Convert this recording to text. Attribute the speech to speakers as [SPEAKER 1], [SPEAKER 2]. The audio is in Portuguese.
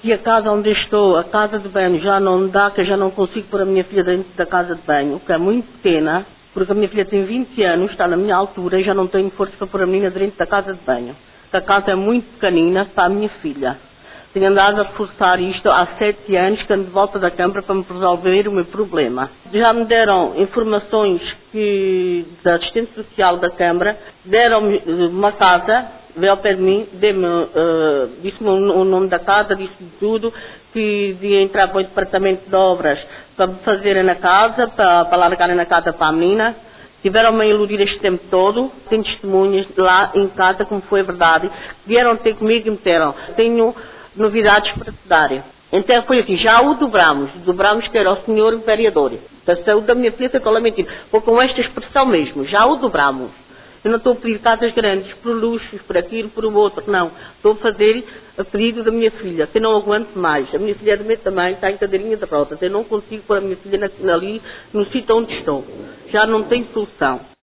[SPEAKER 1] que a casa onde estou, a casa de banho, já não dá, que eu já não consigo pôr a minha filha dentro da casa de banho, que é muito pequena, porque a minha filha tem 20 anos, está na minha altura e já não tenho força para pôr a menina dentro da casa de banho. A casa é muito pequenina para a minha filha. Tenho andado a forçar isto há 7 anos, que ando de volta da Câmara para me resolver o meu problema. Já me deram informações da assistente social da Câmara, deram-me uma casa, veio ao pé de mim, disse-me o nome da casa, disse-me tudo, que ia entrar para o departamento de obras para me fazerem na casa, para largarem na casa para a menina. Tiveram-me a iludir este tempo todo, tenho testemunhas lá em casa, como foi verdade, vieram ter comigo e me disseram, tenho novidades para te darem. Então foi assim, já o dobramos que era o senhor vereador, da saúde da minha filha, que eu mentira, foi com esta expressão mesmo, já o dobramos. Eu não estou a pedir casas grandes, por luxos, por aquilo, por o outro, não. Estou a fazer a pedido da minha filha, que eu não aguento mais. A minha filha é do meu tamanho, está em cadeirinha de rodas. Eu não consigo pôr a minha filha ali no sítio onde estou. Já não tem solução.